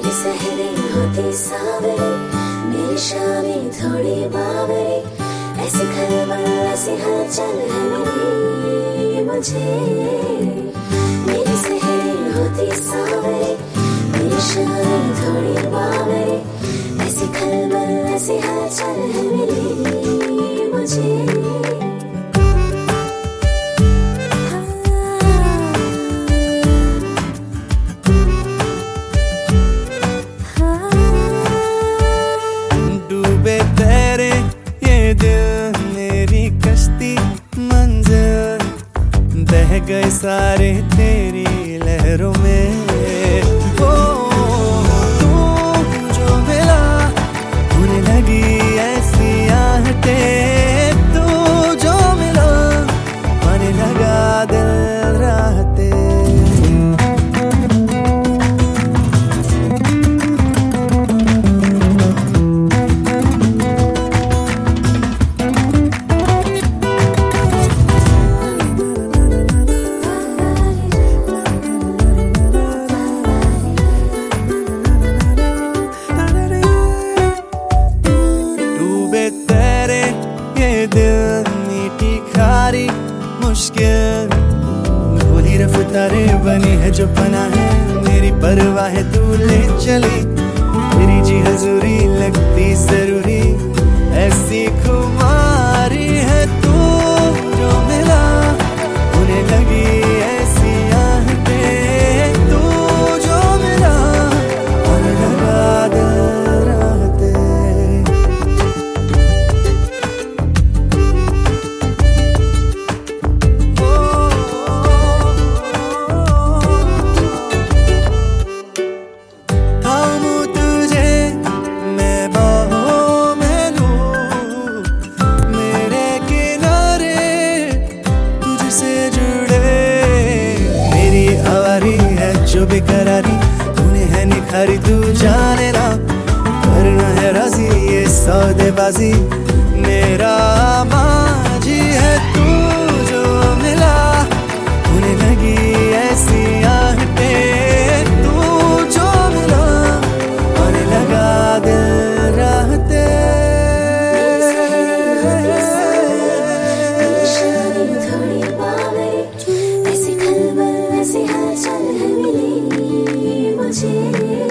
मेरी सहरी होती सावरी, मेरी शामी थोड़ी बावरी, ऐसी खलबल ऐसी हलचल है मेरी मुझे। मेरी सहरी होती सावरी, मेरी शामी थोड़ी बावरी, ऐसी खलबल ऐसी हलचल है मेरी मुझे। तेरे ये दिल मेरी कश्ती मंजिल, बह गए सारे तेरी लहरों में। ओ तू जो मिला होने लगी ऐसी आहटें, तू जो मिला होने लगा दिल राहते। दिल मीठी खारी मुश्किल भोली रफ्तारे बनी है जो पना है मेरी परवाह है तू ले चली। तेरी जी हजूरी लगती जरूरी, ऐसी खुमारी है तू जो मिला होने लगी ऐसी आहटें, तू जो मिला होने लगा दिल राहते। जो बेकरारी तूने है निखारी, तू जाने ना करना है राजी ये सौदेबाजी। मेरा माजी है तू जो मिला होने लगी ऐसी आहटें, तू जो मिला होने लगा दिल राहते। ऐसी खलबल ऐसी हलचल है मिली मुझे।